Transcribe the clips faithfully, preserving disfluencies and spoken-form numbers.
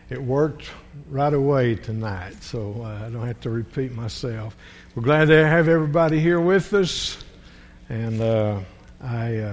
it worked right away tonight, so uh, I don't have to repeat myself. We're glad to have everybody here with us, and uh, I, uh,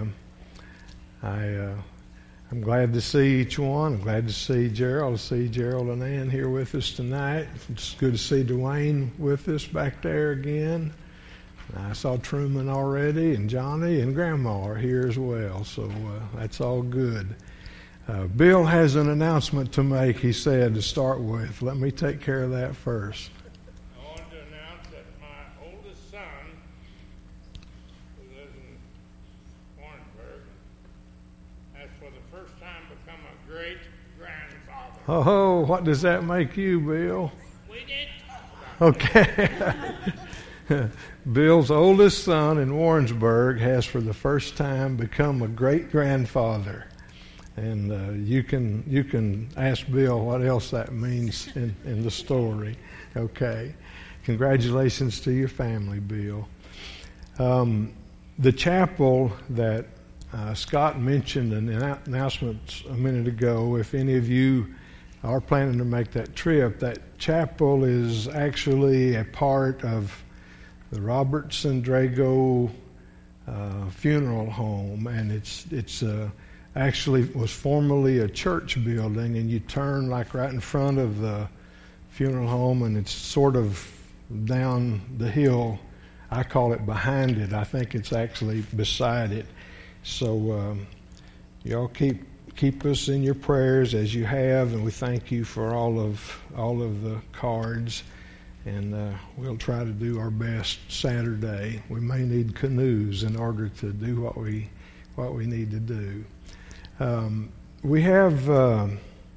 I, uh, I'm glad to see each one. I'm glad to see Gerald, to see Gerald and Ann here with us tonight. It's good to see Dwayne with us back there again. I saw Truman already, and Johnny and Grandma are here as well, so uh, that's all good. Uh, Bill has an announcement to make, he said, to start with. Let me take care of that first. I wanted to announce that my oldest son, who lives in Warrensburg, has for the first time become a great-grandfather. Oh, what does that make you, Bill? We did talk about Okay. Bill's oldest son in Warrensburg has for the first time become a great-grandfather. And uh, you can you can ask Bill what else that means in, in the story. Okay. Congratulations to your family, Bill. Um, the chapel that uh, Scott mentioned in the announcements a minute ago, if any of you are planning to make that trip, that chapel is actually a part of the Robertson Drago uh, funeral home, and it's it's uh, actually was formerly a church building, and you turn like right in front of the funeral home, and it's sort of down the hill. I call it behind it. I think it's actually beside it. So um, y'all keep keep us in your prayers as you have, and we thank you for all of all of the cards. And uh, we'll try to do our best Saturday. We may need canoes in order to do what we what we need to do. Um, we have uh,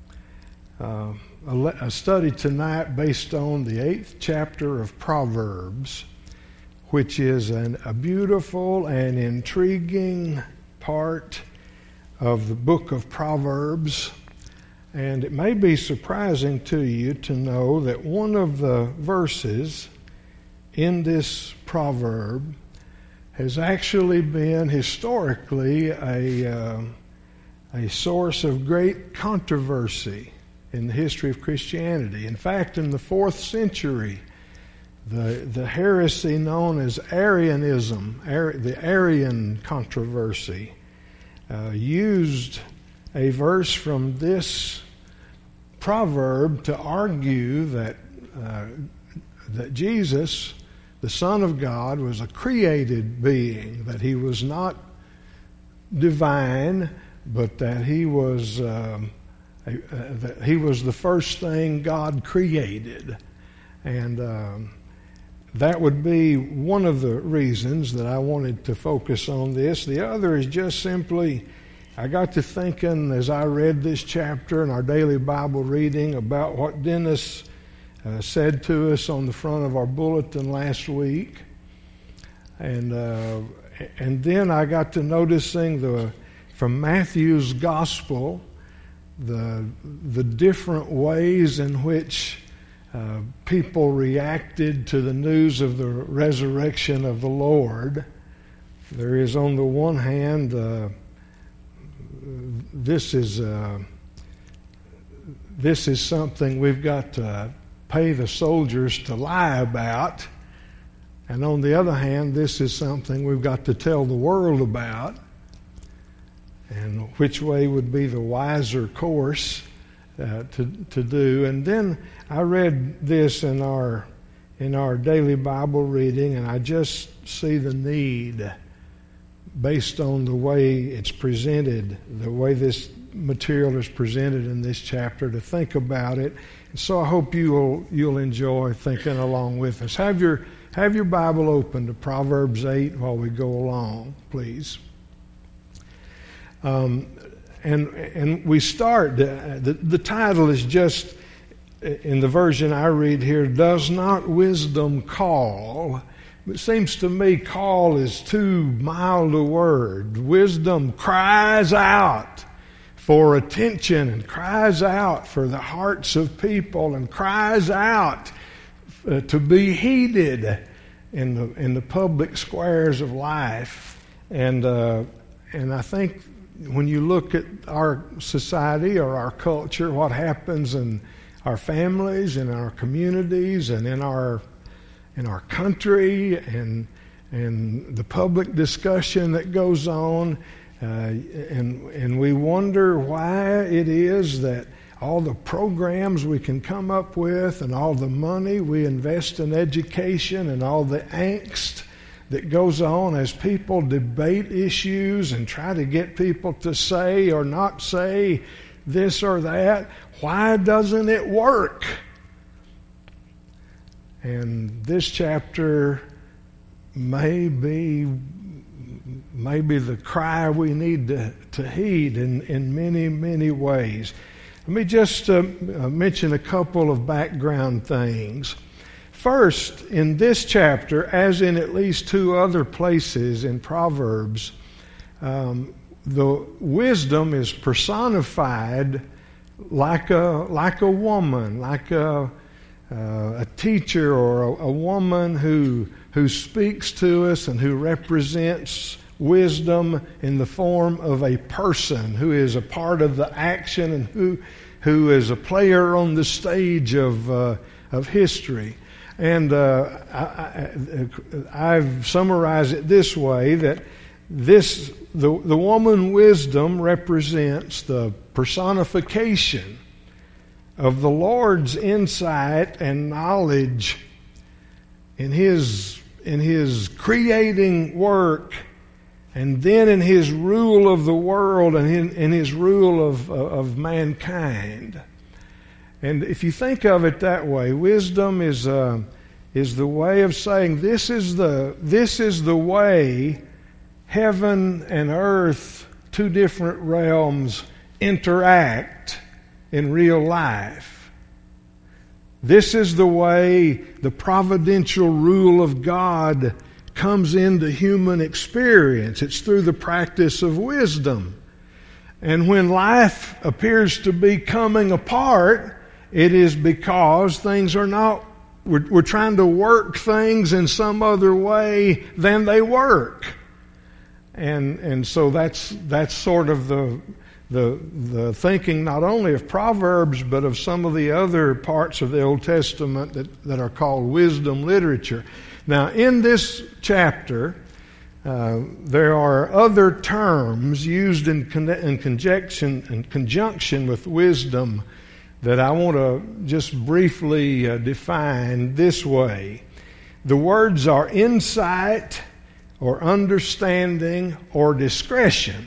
uh, a, le- a study tonight based on the eighth chapter of Proverbs, which is an, a beautiful and intriguing part of the book of Proverbs. And it may be surprising to you to know that one of the verses in this proverb has actually been historically a, uh, a source of great controversy in the history of Christianity. In fact, in the fourth century, the, the heresy known as Arianism, Ar- the Arian controversy, uh, used a verse from this proverb to argue that uh, that Jesus, the Son of God, was a created being, that he was not divine, but that he was um, a, uh, that he was the first thing God created, and um, that would be one of the reasons that I wanted to focus on this. The other is just simply, I got to thinking as I read this chapter in our daily Bible reading about what Dennis uh, said to us on the front of our bulletin last week. And uh, and then I got to noticing the from Matthew's gospel the the different ways in which uh, people reacted to the news of the resurrection of the Lord. There is, on the one hand, uh, This is uh, this is something we've got to pay the soldiers to lie about, and on the other hand, this is something we've got to tell the world about. And which way would be the wiser course uh, to to do? And then I read this in our in our daily Bible reading, and I just see the need, based on the way it's presented, the way this material is presented in this chapter, to think about it. And so I hope you'll you'll enjoy thinking along with us. Have your have your Bible open to Proverbs eight while we go along, please. Um, and and we start. The, the the title is just, in the version I read here, "Does not wisdom call?" It seems to me call is too mild a word. Wisdom cries out for attention, and cries out for the hearts of people, and cries out uh, to be heeded in the in the public squares of life. And uh, and I think when you look at our society or our culture, what happens in our families, in our communities, and in our in our country, and and the public discussion that goes on, uh, and and we wonder why it is that all the programs we can come up with and all the money we invest in education and all the angst that goes on as people debate issues and try to get people to say or not say this or that, why doesn't it work? And this chapter may be, may be the cry we need to, to heed in, in many, many ways. Let me just uh, mention a couple of background things. First, in this chapter, as in at least two other places in Proverbs, um, the wisdom is personified like a like a woman, like a uh, a teacher or a, a woman who who speaks to us and who represents wisdom in the form of a person who is a part of the action and who who is a player on the stage of uh, of history. And uh, I, I, I've summarized it this way, that this the the woman wisdom represents the personification of the Lord's insight and knowledge in His in His creating work, and then in His rule of the world and in, in His rule of of mankind. And if you think of it that way, wisdom is uh, is the way of saying this is the this is the way heaven and earth, two different realms, interact in real life. This is the way the providential rule of God comes into human experience. It's through the practice of wisdom. And when life appears to be coming apart, it is because things are not, we're, we're trying to work things in some other way than they work. And and so that's that's sort of the the the thinking not only of Proverbs but of some of the other parts of the Old Testament that, that are called wisdom literature. Now in this chapter, uh, there are other terms used in, con- in conjunction in conjunction with wisdom that I want to just briefly uh, define this way. The words are insight, or understanding, or discretion.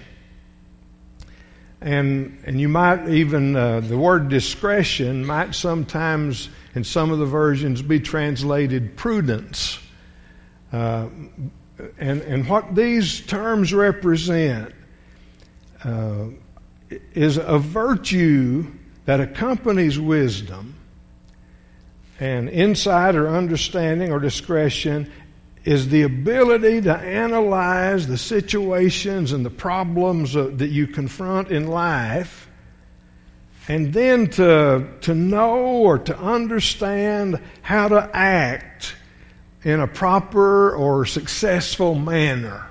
And and you might even, uh, the word discretion might sometimes, in some of the versions, be translated prudence. Uh, and, and what these terms represent uh, is a virtue that accompanies wisdom, and insight or understanding or discretion is the ability to analyze the situations and the problems uh, that you confront in life, and then to, to know or to understand how to act in a proper or successful manner.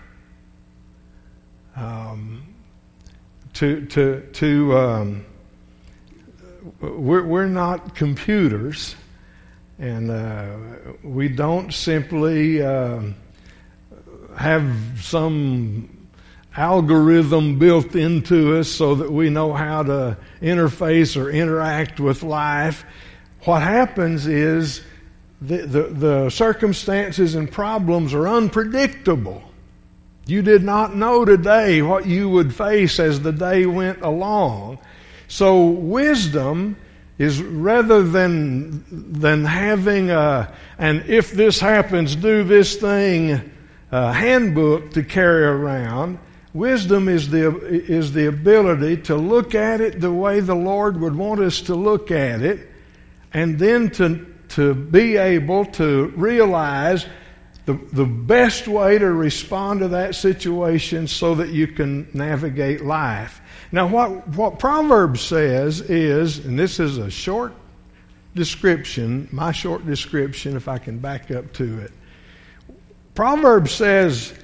Um, to to to um, we're we're not computers. And uh, we don't simply uh, have some algorithm built into us so that we know how to interface or interact with life. What happens is the, the, the circumstances and problems are unpredictable. You did not know today what you would face as the day went along. So wisdom is, rather than than having a, and if this happens, do this thing, a handbook to carry around, wisdom is the is the ability to look at it the way the Lord would want us to look at it, and then to to be able to realize the the best way to respond to that situation so that you can navigate life. Now, what, what Proverbs says is, and this is a short description, my short description, if I can back up to it. Proverbs says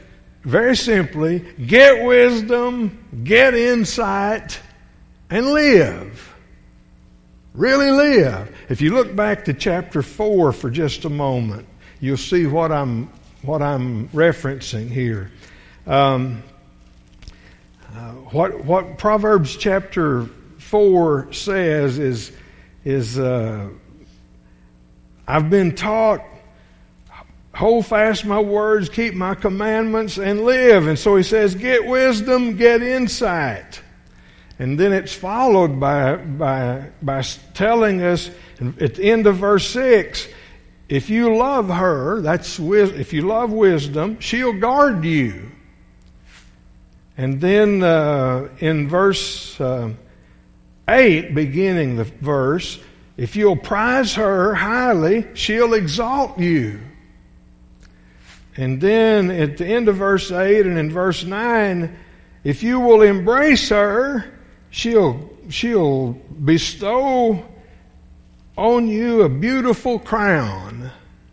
very simply, get wisdom, get insight, and live. Really live. If you look back to chapter four for just a moment, you'll see what I'm what I'm referencing here. Um, uh, what what Proverbs chapter four says is is uh, I've been taught, hold fast my words, keep my commandments, and live. And so he says, get wisdom, get insight. And then it's followed by by by telling us at the end of verse six, if you love her, that's if you love wisdom, she'll guard you. And then uh, in verse uh, eight, beginning the verse, if you'll prize her highly, she'll exalt you. And then at the end of verse eight and in verse nine, if you will embrace her, she'll she'll bestow on you a beautiful crown.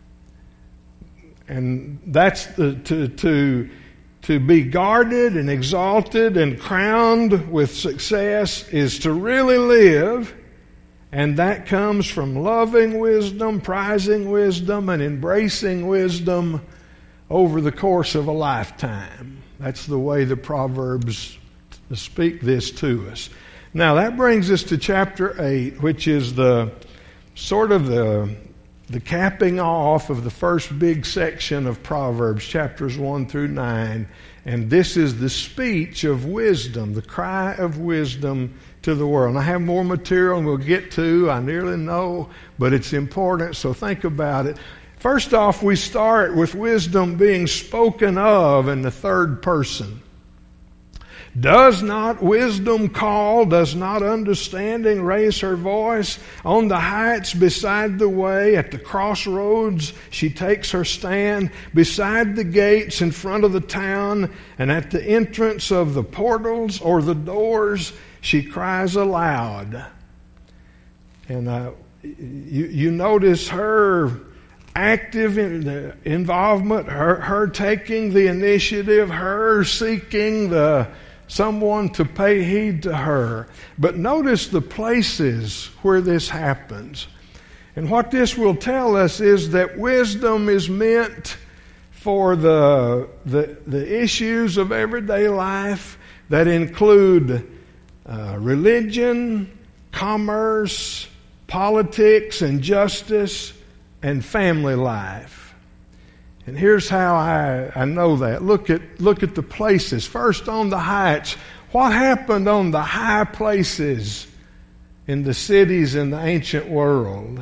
And that's the, to to to be guarded and exalted and crowned with success is to really live. And that comes from loving wisdom, prizing wisdom, and embracing wisdom over the course of a lifetime. That's the way the Proverbs speak this to us. Now that brings us to chapter eight, which is the sort of the the capping off of the first big section of Proverbs, chapters one through nine. And this is the speech of wisdom, the cry of wisdom to the world. And I have more material and we'll get to, I nearly know, but it's important, so think about it. First off, we start with wisdom being spoken of in the third person. Does not wisdom call? Does not understanding raise her voice? On the heights beside the way, at the crossroads, she takes her stand. Beside the gates in front of the town, and at the entrance of the portals or the doors, she cries aloud. And uh, you, you notice her active in the involvement, her, her taking the initiative, her seeking the someone to pay heed to her. But notice the places where this happens. And what this will tell us is that wisdom is meant for the, the, the issues of everyday life that include uh, religion, commerce, politics, and justice, and family life. And here's how I, I know that. Look at look at the places. First, on the heights. What happened on the high places in the cities in the ancient world?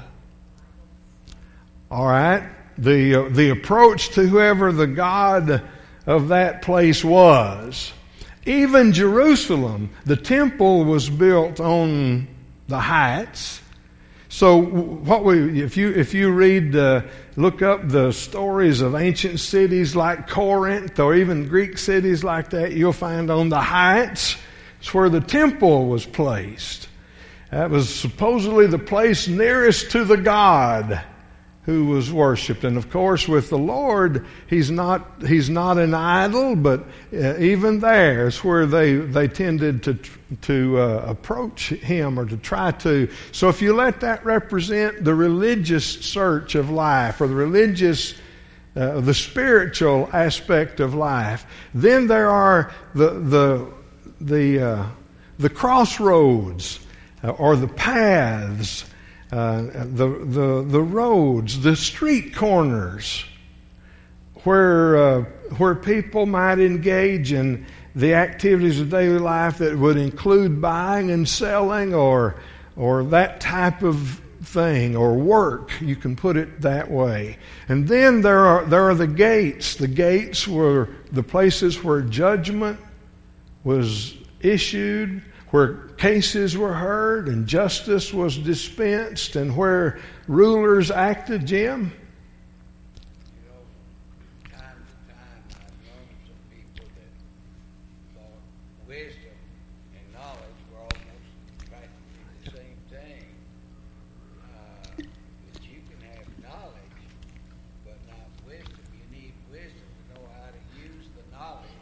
All right. The, uh, the approach to whoever the god of that place was. Even Jerusalem, the temple was built on the heights. So what we, if you if you read, uh, look up the stories of ancient cities like Corinth or even Greek cities like that, you'll find on the heights it's where the temple was placed. That was supposedly the place nearest to the God who was worshipped. And of course, with the Lord, He's not He's not an idol, but uh, even there is where they they tended to to uh, approach Him or to try to. So if you let that represent the religious search of life or the religious, uh, the spiritual aspect of life, then there are the the the uh, the crossroads uh, or the paths. Uh, the the the roads, the street corners, where uh, where people might engage in the activities of daily life that would include buying and selling, or or that type of thing, or work. You can put it that way. And then there are there are the gates. The gates were the places where judgment was issued, where cases were heard and justice was dispensed, and where rulers acted. Jim? You know, from time to time I've known some people that thought wisdom and knowledge were almost practically the same thing. Uh, that you can have knowledge, but not wisdom. You need wisdom to know how to use the knowledge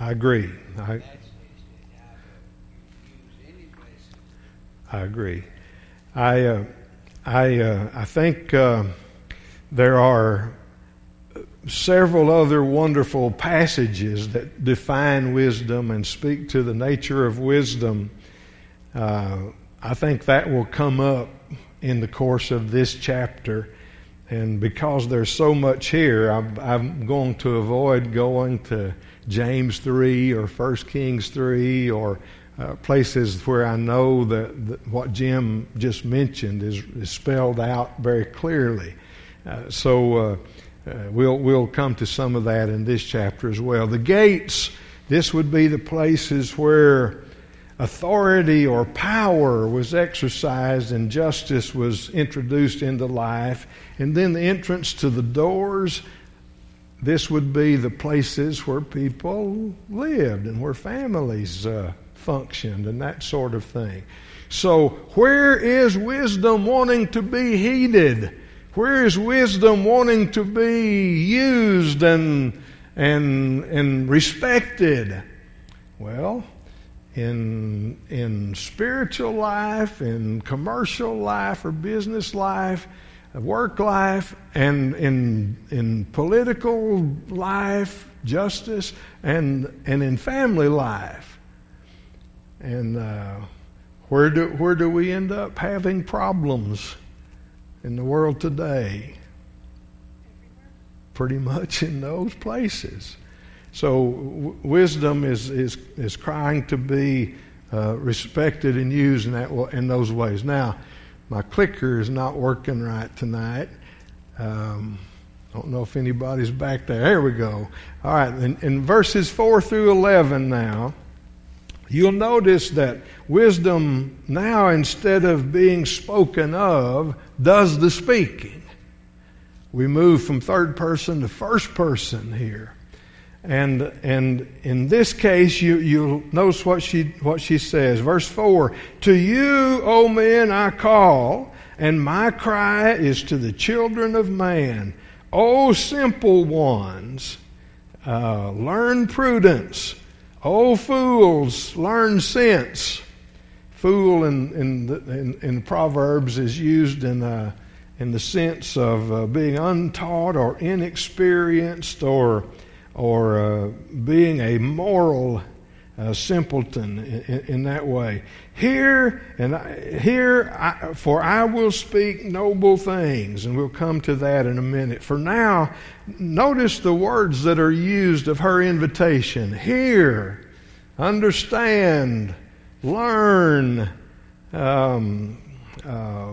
I agree. I, That's how to use any blessing. I agree. I uh, I uh, I think uh, there are several other wonderful passages that define wisdom and speak to the nature of wisdom. Uh, I think that will come up in the course of this chapter. And because there's so much here, I'm, I'm going to avoid going to James three or First Kings three or uh, places where I know that, that what Jim just mentioned is, is spelled out very clearly. Uh, so uh, uh, we'll we'll come to some of that in this chapter as well. The gates, this would be the places where authority or power was exercised and justice was introduced into life. And then the entrance to the doors, this would be the places where people lived and where families uh, functioned and that sort of thing. So where is wisdom wanting to be heeded? Where is wisdom wanting to be used and and and respected? Well, in in spiritual life, in commercial life or business life, work life, and in in political life, justice, and and in family life. And uh, where do where do we end up having problems in the world today? Pretty much in those places. So w- wisdom is is is trying to be uh, respected and used in that in those ways. Now, my clicker is not working right tonight. Um, I don't know if anybody's back there. There we go. All right, in, in verses four through eleven now, you'll notice that wisdom now, instead of being spoken of, does the speaking. We move from third person to first person here. And and in this case, you, you'll notice what she what she says. Verse four, "To you, O men, I call, and my cry is to the children of man. O simple ones, uh, learn prudence. O fools, learn sense." Fool in in, the, in, in Proverbs is used in uh, in the sense of uh, being untaught or inexperienced or or uh, being a moral uh, simpleton in, in that way. Here and I, here, I, for I will speak noble things, and we'll come to that in a minute. For now, notice the words that are used of her invitation: hear, understand, learn, um, uh,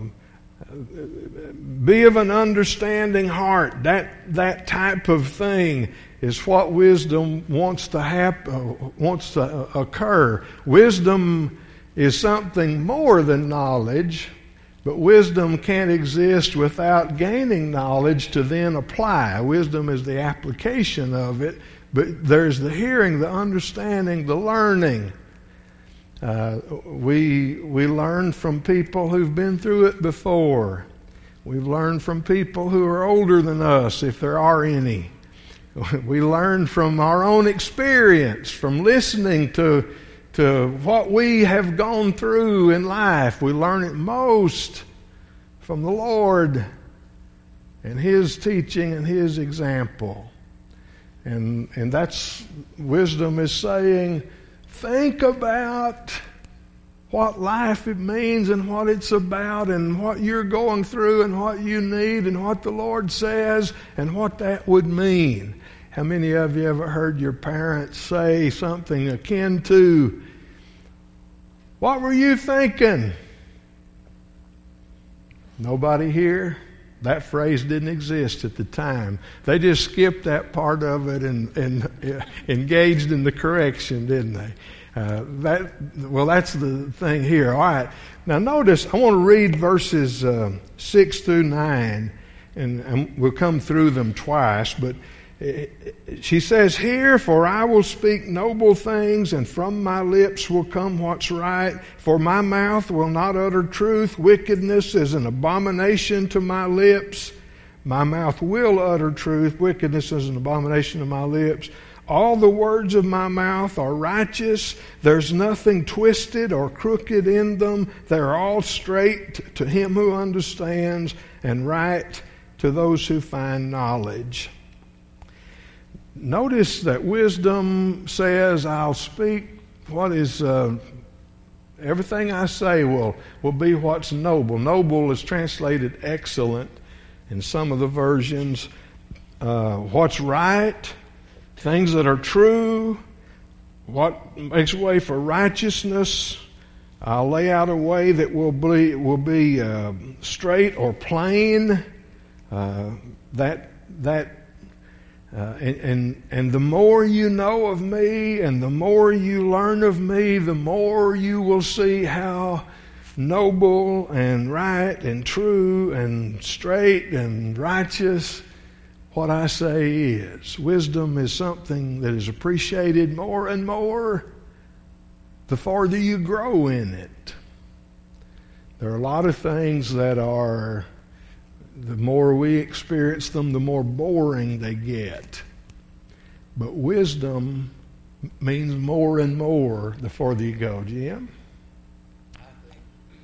be of an understanding heart. That that type of thing is what wisdom wants to happen, wants to occur. Wisdom is something more than knowledge, but wisdom can't exist without gaining knowledge to then apply. Wisdom is the application of it, but there's the hearing, the understanding, the learning. Uh, we we learn from people who've been through it before. We've learned from people who are older than us, if there are any. We learn from our own experience, from listening to, to what we have gone through in life. We learn it most from the Lord and His teaching and His example. And, and that's, wisdom is saying, think about what life it means and what it's about and what you're going through and what you need and what the Lord says and what that would mean. How many of you ever heard your parents say something akin to, "What were you thinking?" Nobody here? That phrase didn't exist at the time. They just skipped that part of it and, and uh, engaged in the correction, didn't they? Uh, that well, that's the thing here. All right. Now notice, I want to read verses uh, six through nine, and, and we'll come through them twice, but she says here, "For I will speak noble things, and from my lips will come what's right. For my mouth will not utter truth. Wickedness is an abomination to my lips. My mouth will utter truth. Wickedness is an abomination to my lips. all the words of my mouth are righteous. There's nothing twisted or crooked in them. They're all straight to him who understands and right to those who find knowledge. Notice that wisdom says, I'll speak what is, uh, everything I say will, will be what's noble. Noble is translated excellent in some of the versions. Uh, what's right, things that are true, what makes way for righteousness. I'll lay out a way that will be, will be uh, straight or plain. Uh, that that uh, and, and and the more you know of me, and the more you learn of me, the more you will see how noble and right and true and straight and righteous what I say is. Wisdom is something that is appreciated more and more the farther you grow in it. There are a lot of things that are, the more we experience them, the more boring they get. But wisdom means more and more the farther you go. Jim? I think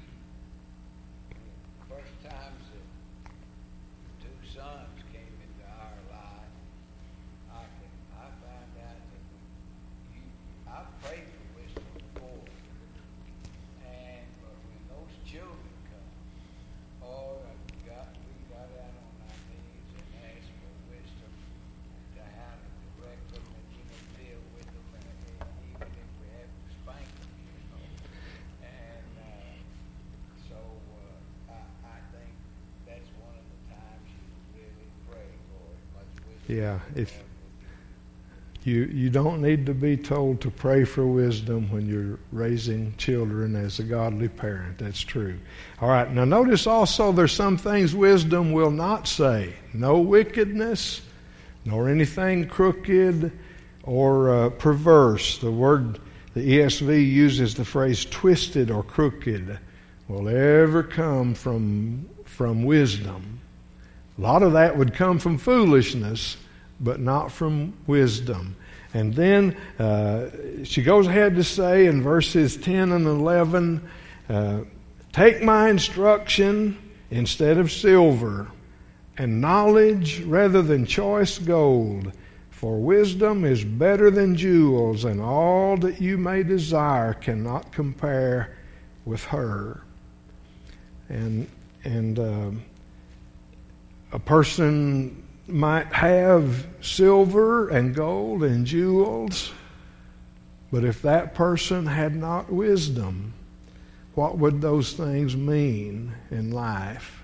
the first times that two sons came into our life, I can, I found out that you, I prayed for wisdom before, and but when those children come, oh, we got we got out on our knees and asked for wisdom to how to direct them and you know deal with them, and, and even if we have to spank them, you know, and uh, so uh, I, I think that's one of the times you really pray for as much wisdom. Yeah, as you if have. You you don't need to be told to pray for wisdom when you're raising children as a godly parent. That's true. All right, now notice also there's some things wisdom will not say. No wickedness, nor anything crooked or uh, perverse. The word, the E S V uses the phrase twisted or crooked, will ever come from, from wisdom. A lot of that would come from foolishness, but not from wisdom. And then uh, she goes ahead to say in verses ten and eleven, uh, take my instruction instead of silver, and knowledge rather than choice gold. For wisdom is better than jewels, and all that you may desire cannot compare with her. And and uh, a person might have silver and gold and jewels, but if that person had not wisdom, what would those things mean in life?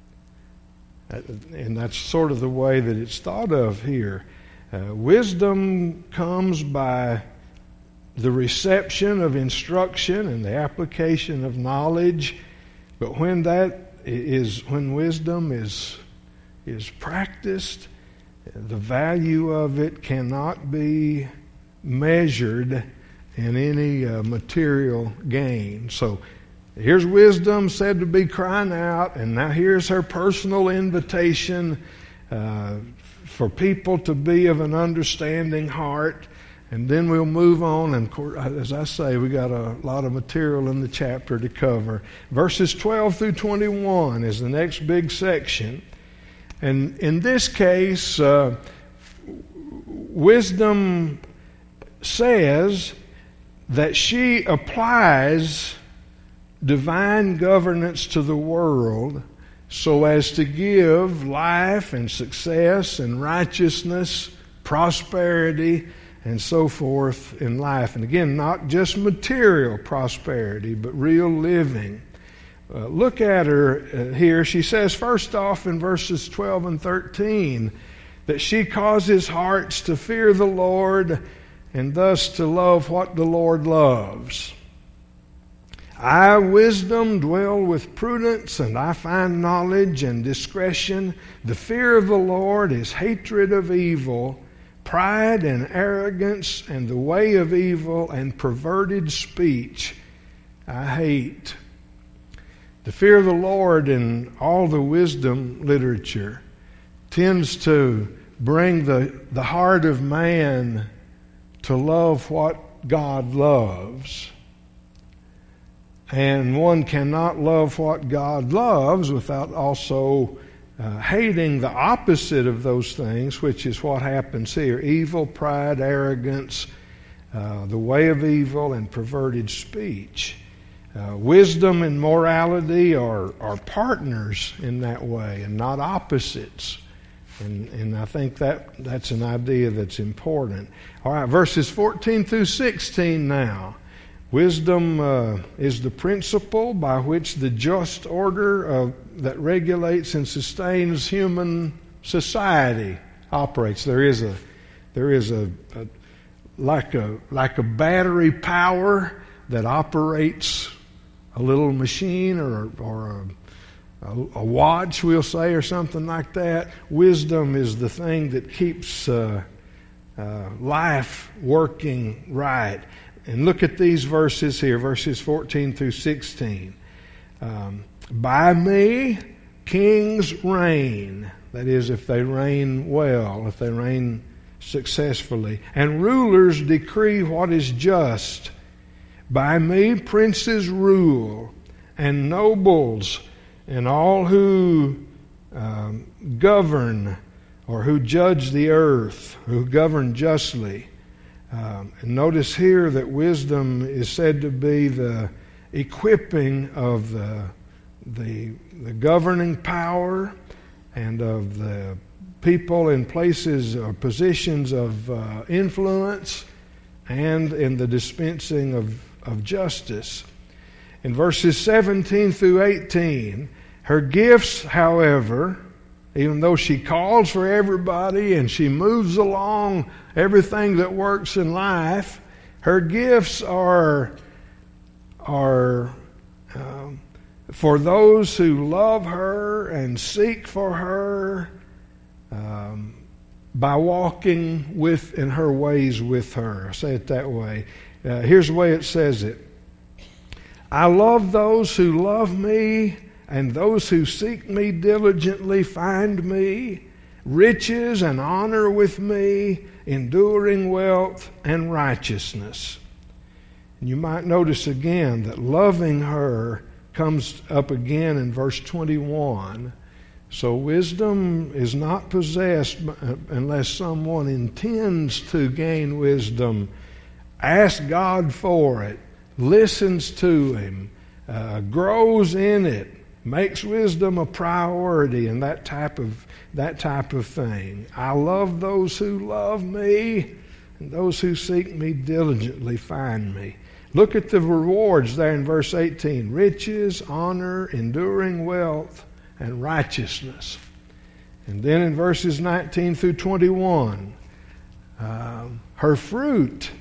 And that's sort of the way that it's thought of here. Uh, wisdom comes by the reception of instruction and the application of knowledge, but when that is, when wisdom is is practiced, the value of it cannot be measured in any uh, material gain. So here's wisdom said to be crying out, and now here's her personal invitation uh, for people to be of an understanding heart. And then we'll move on, and as I say, we got a lot of material in the chapter to cover. Verses twelve through twenty-one is the next big section. And in this case, uh, wisdom says that she applies divine governance to the world so as to give life and success and righteousness, prosperity, and so forth in life. And again, not just material prosperity, but real living. Uh, look at her uh, here. She says, first off in verses twelve and thirteen, that she causes hearts to fear the Lord and thus to love what the Lord loves. I, wisdom, dwell with prudence, and I find knowledge and discretion. The fear of the Lord is hatred of evil, pride and arrogance, and the way of evil and perverted speech I hate. The fear of the Lord in all the wisdom literature tends to bring the, the heart of man to love what God loves. And one cannot love what God loves without also uh, hating the opposite of those things, which is what happens here. Evil, pride, arrogance, uh, the way of evil, and perverted speech. Uh, wisdom and morality are, are partners in that way and not opposites. And, and I think that that's an idea that's important. All right, verses fourteen through sixteen now. Wisdom uh, is the principle by which the just order of, that regulates and sustains human society operates. There is a there is a, a like a like a battery power that operates a little machine or or a, a, a watch, we'll say, or something like that. Wisdom is the thing that keeps uh, uh, life working right. And look at these verses here, verses fourteen through sixteen. Um, By me, kings reign. That is, if they reign well, if they reign successfully. And rulers decree what is just. By me, princes rule, and nobles, and all who um, govern, or who judge the earth, who govern justly. Um, and notice here that wisdom is said to be the equipping of the, the, the governing power and of the people in places or positions of uh, influence and in the dispensing of, of justice. In verses seventeen through eighteen, her gifts, however, even though she calls for everybody and she moves along everything that works in life, her gifts are, are um, for those who love her and seek for her um, by walking with in her ways with her. I say it that way. Uh, here's the way it says it. I love those who love me, and those who seek me diligently find me, riches and honor with me, enduring wealth and righteousness. And you might notice again that loving her comes up again in verse twenty-one. So wisdom is not possessed unless someone intends to gain wisdom, asks God for it, listens to Him, uh, grows in it, makes wisdom a priority, and that type of that type of thing. I love those who love me, and those who seek me diligently find me. Look at the rewards there in verse eighteen. Riches, honor, enduring wealth, and righteousness. And then in verses nineteen through twenty-one, uh, her fruit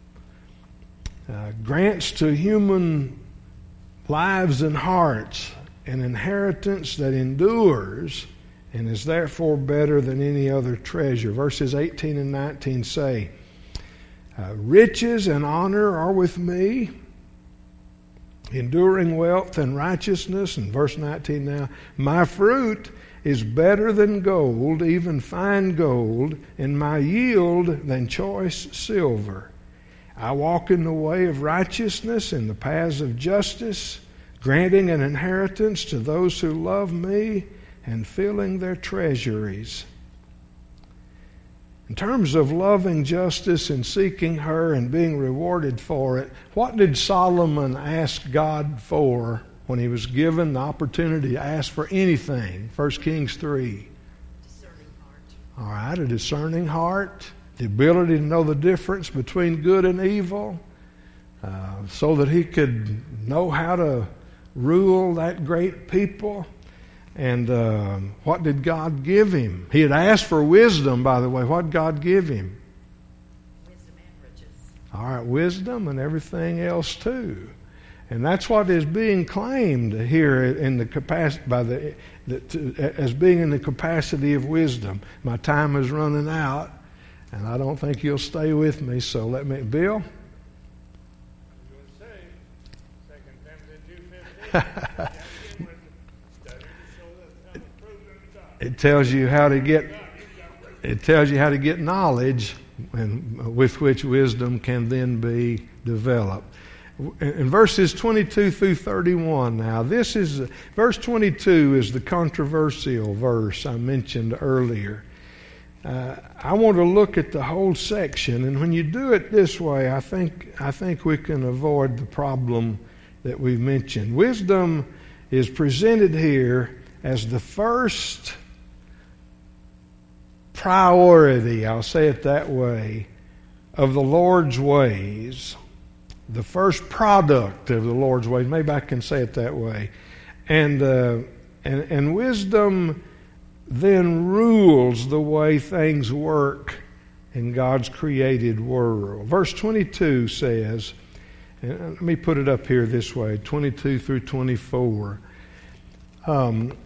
uh, grants to human lives and hearts an inheritance that endures and is therefore better than any other treasure. Verses eighteen and nineteen say, uh, riches and honor are with me, enduring wealth and righteousness. And verse nineteen now, my fruit is better than gold, even fine gold, and my yield than choice silver. I walk in the way of righteousness, in the paths of justice, granting an inheritance to those who love me and filling their treasuries. In terms of loving justice and seeking her and being rewarded for it, what did Solomon ask God for when he was given the opportunity to ask for anything? First Kings three. Discerning heart. All right, a discerning heart, the ability to know the difference between good and evil, uh, so that he could know how to rule that great people. And uh, what did God give him? He had asked for wisdom, by the way. What did God give him? Wisdom and riches. All right, wisdom and everything else too. And that's what is being claimed here in the capacity by the, the to, as being in the capacity of wisdom. My time is running out, and I don't think you'll stay with me. So let me, Bill. It tells you how to get. It tells you how to get knowledge. and with which wisdom can then be developed. In verses twenty-two through thirty-one now, this is, verse twenty-two is the controversial verse I mentioned earlier. Uh, I want to look at the whole section, and when you do it this way, I think I think we can avoid the problem that we've mentioned. Wisdom is presented here as the first priority, I'll say it that way, of the Lord's ways. The first product of the Lord's ways. Maybe I can say it that way. And uh, and, and wisdom then rules the way things work in God's created world. Verse twenty-two says, and let me put it up here this way, twenty-two through twenty-four. Um,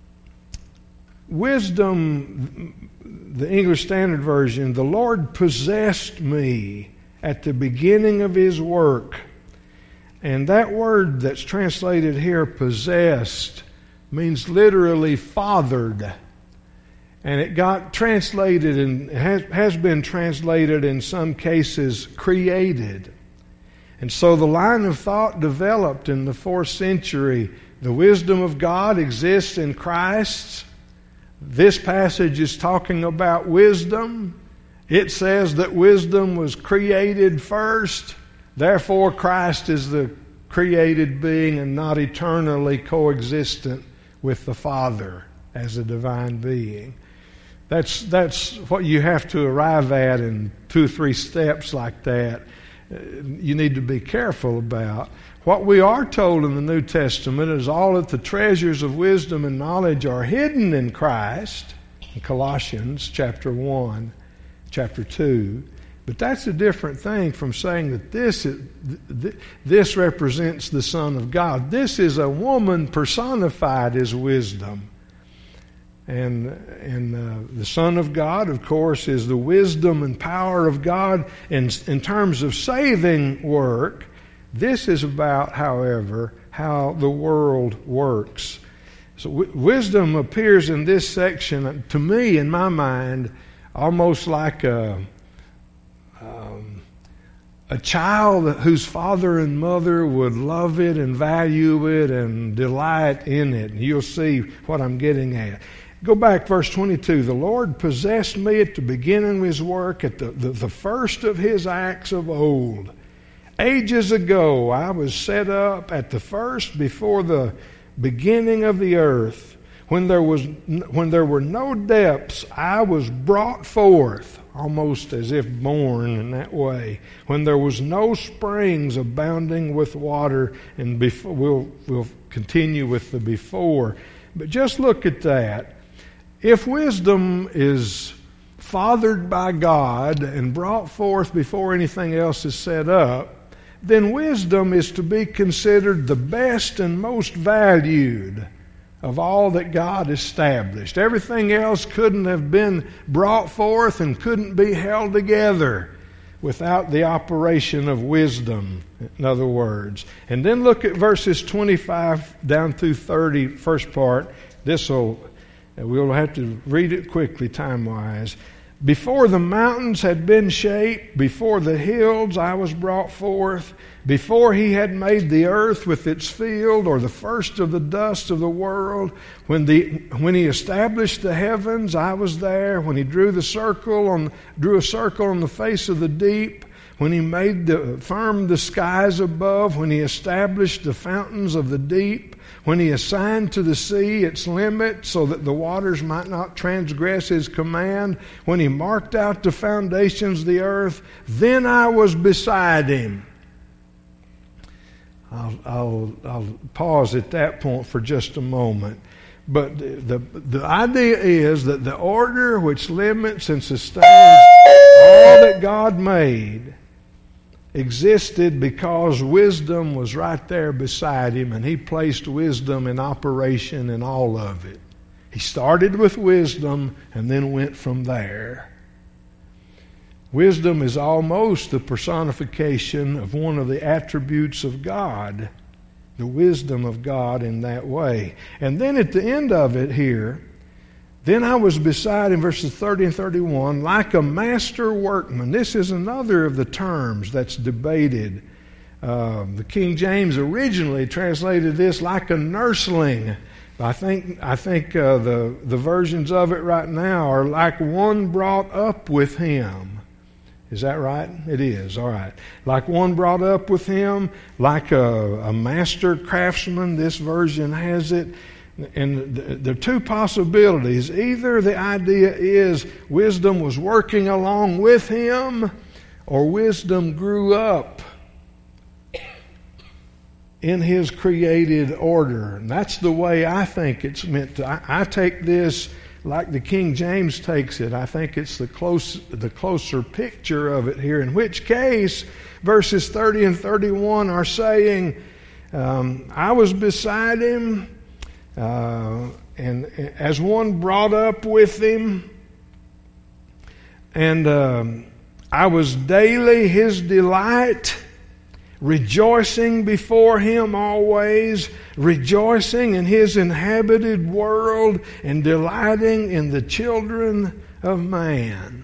wisdom, the English Standard Version, the Lord possessed me at the beginning of His work. And that word that's translated here, possessed, means literally fathered. And it got translated and has, has been translated in some cases created. And so the line of thought developed in the fourth century. The wisdom of God exists in Christ. This passage is talking about wisdom. It says that wisdom was created first. Therefore, Christ is the created being and not eternally coexistent with the Father as a divine being. That's, that's what you have to arrive at in two or three steps like that. You need to be careful about. What we are told in the New Testament is all that the treasures of wisdom and knowledge are hidden in Christ, in Colossians chapter one, chapter two. But that's a different thing from saying that this is, this represents the Son of God. This is a woman personified as wisdom. And, and uh, the Son of God, of course, is the wisdom and power of God in, in terms of saving work. This is about, however, how the world works. So w- wisdom appears in this section, to me, in my mind, almost like a, um, a child whose father and mother would love it and value it and delight in it. And you'll see what I'm getting at. Go back, verse twenty-two. The Lord possessed me at the beginning of His work, at the, the, the first of His acts of old. Ages ago, I was set up at the first before the beginning of the earth. When there was, when there were no depths, I was brought forth, almost as if born in that way. When there was no springs abounding with water, and before, we'll, we'll continue with the before. But just look at that. If wisdom is fathered by God and brought forth before anything else is set up, then wisdom is to be considered the best and most valued of all that God established. Everything else couldn't have been brought forth and couldn't be held together without the operation of wisdom, in other words. And then look at verses twenty-five down through thirty, first part. This will, we'll have to read it quickly time-wise. Before the mountains had been shaped, before the hills I was brought forth, before He had made the earth with its field, or the first of the dust of the world, when the when He established the heavens, I was there. When He drew the circle on drew a circle on the face of the deep, when He made the, firm the skies above, when He established the fountains of the deep, when He assigned to the sea its limit so that the waters might not transgress His command, when He marked out the foundations of the earth, then I was beside Him. I'll, I'll, I'll pause at that point for just a moment. But the, the idea is that the order which limits and sustains all that God made existed because wisdom was right there beside Him, and He placed wisdom in operation in all of it. He started with wisdom and then went from there. Wisdom is almost the personification of one of the attributes of God, the wisdom of God in that way. And then at the end of it here, Then I was beside him, verses thirty and thirty-one, like a master workman. This is another of the terms that's debated. Uh, the King James originally translated this like a nursling. I think I think uh, the the versions of it right now are like one brought up with him. Is that right? It is. All right. Like one brought up with him, like a, a master craftsman. This version has it. And the two possibilities, either the idea is wisdom was working along with him, or wisdom grew up in his created order. And that's the way I think it's meant to. I, I take this like the King James takes it. I think it's the close, the closer picture of it here, in which case verses thirty and thirty-one are saying, um, I was beside him, Uh, and as one brought up with him, and um, I was daily his delight, rejoicing before him always, rejoicing in his inhabited world, and delighting in the children of man.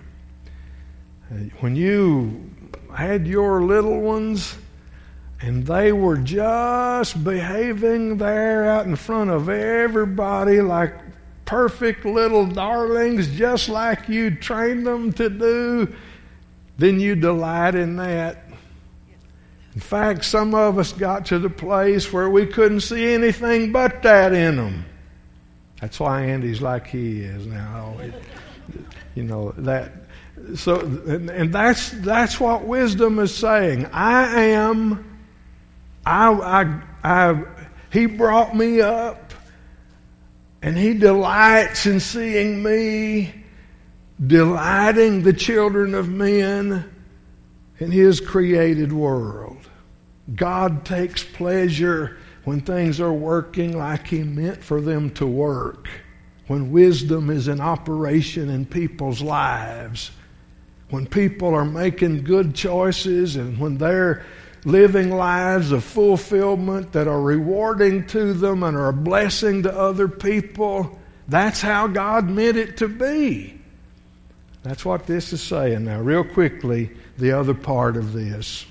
When you had your little ones, and they were just behaving there out in front of everybody like perfect little darlings, just like you trained them to do, then you delight in that. In fact, some of us got to the place where we couldn't see anything but that in them. That's why Andy's like he is now. You know, that. So, and, and that's that's what wisdom is saying. I am... I, I, I, he brought me up, and he delights in seeing me, delighting the children of men in his created world. God takes pleasure when things are working like he meant for them to work, when wisdom is in operation in people's lives, when people are making good choices, and when they're living lives of fulfillment that are rewarding to them and are a blessing to other people. That's how God meant it to be. That's what this is saying. Now, real quickly, the other part of this.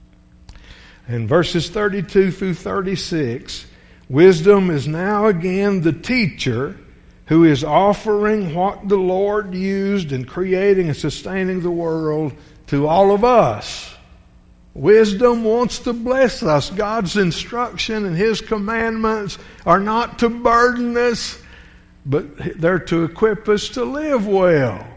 In verses thirty-two through thirty-six, wisdom is now again the teacher who is offering what the Lord used in creating and sustaining the world to all of us. Wisdom wants to bless us. God's instruction and his commandments are not to burden us, but they're to equip us to live well.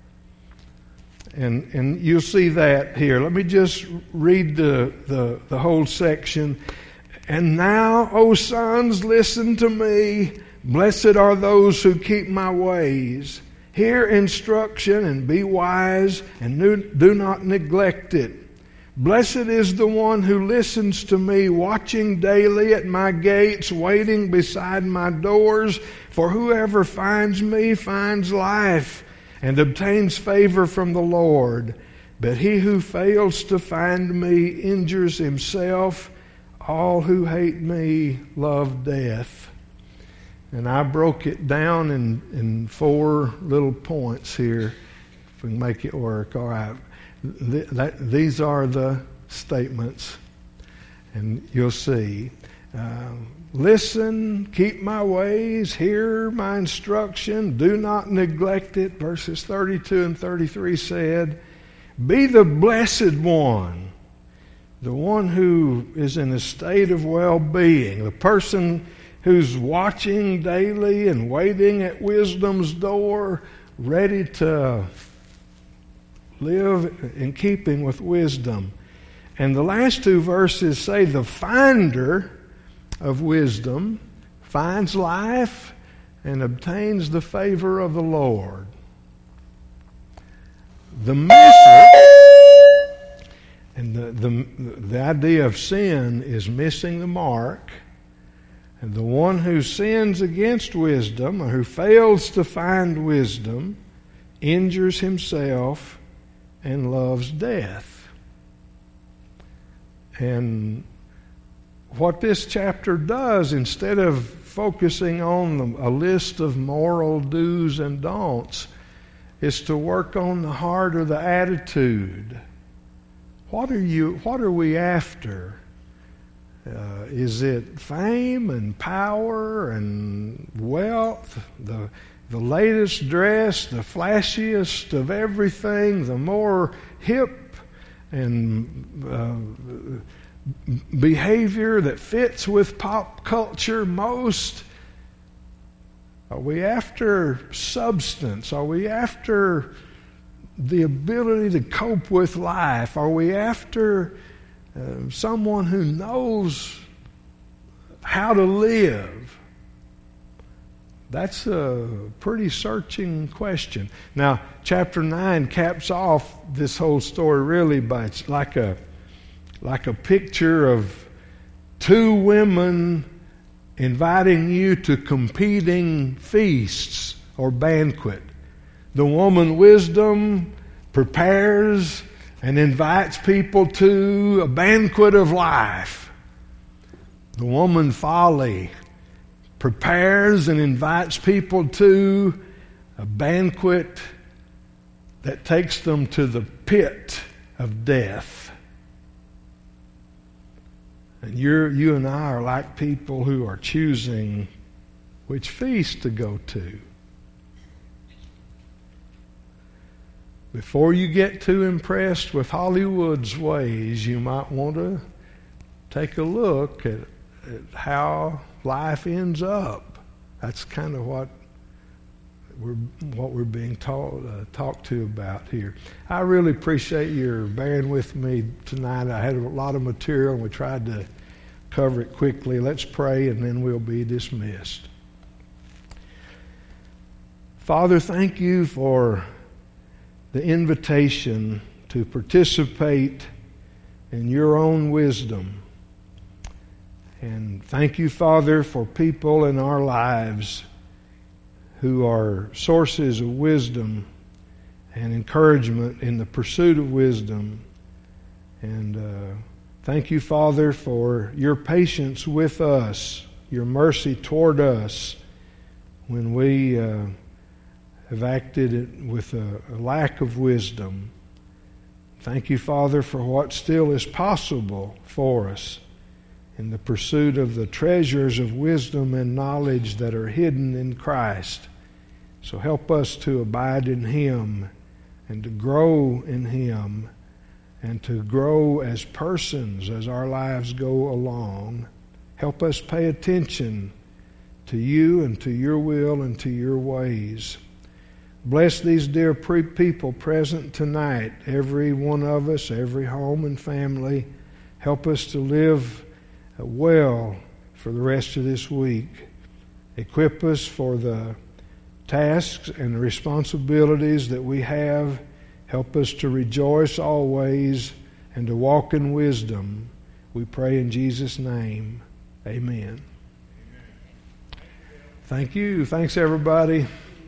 And and you'll see that here. Let me just read the, the, the whole section. And now, O sons, listen to me. Blessed are those who keep my ways. Hear instruction and be wise, and do not neglect it. Blessed is the one who listens to me, watching daily at my gates, waiting beside my doors. For whoever finds me finds life and obtains favor from the Lord. But he who fails to find me injures himself. All who hate me love death. And I broke it down in, in four little points here, if we can make it work. All right. Th- that, these are the statements, and you'll see. Uh, Listen, keep my ways, hear my instruction, do not neglect it. Verses thirty-two and thirty-three said, be the blessed one, the one who is in a state of well-being, the person who's watching daily and waiting at wisdom's door, ready to live in keeping with wisdom. And the last two verses say the finder of wisdom finds life and obtains the favor of the Lord. The misser, and the, the, the idea of sin is missing the mark. And the one who sins against wisdom, or who fails to find wisdom, injures himself and loves death. And what this chapter does, instead of focusing on the, a list of moral do's and don'ts. It's to work on the heart or the attitude. What are you? What are we after? Uh, is it fame and power and wealth, the the latest dress, the flashiest of everything, the more hip and uh, behavior that fits with pop culture most? Are we after substance? Are we after the ability to cope with life? Are we after uh, someone who knows how to live? That's a pretty searching question. Now, chapter nine caps off this whole story really by it's like a like a picture of two women inviting you to competing feasts or banquet. The woman wisdom prepares and invites people to a banquet of life. The woman folly prepares and invites people to a banquet that takes them to the pit of death. And you're, you and I are like people who are choosing which feast to go to. Before you get too impressed with Hollywood's ways, you might want to take a look at, at how life ends up. That's kind of what we're what we're being taught uh, talked to about here. I really appreciate your bearing with me tonight. I had a lot of material and we tried to cover it quickly. Let's pray and then we'll be dismissed. Father, thank you for the invitation to participate in your own wisdom. And thank you, Father, for people in our lives who are sources of wisdom and encouragement in the pursuit of wisdom. And uh, thank you, Father, for your patience with us, your mercy toward us when we uh, have acted with a, a lack of wisdom. Thank you, Father, for what still is possible for us in the pursuit of the treasures of wisdom and knowledge that are hidden in Christ. So help us to abide in Him and to grow in Him and to grow as persons as our lives go along. Help us pay attention to you and to your will and to your ways. Bless these dear pre- people present tonight, every one of us, every home and family. Help us to live well for the rest of this week. Equip us for the tasks and responsibilities that we have. Help us to rejoice always and to walk in wisdom. We pray in Jesus' name. Amen. Amen. Thank you. Thanks, everybody.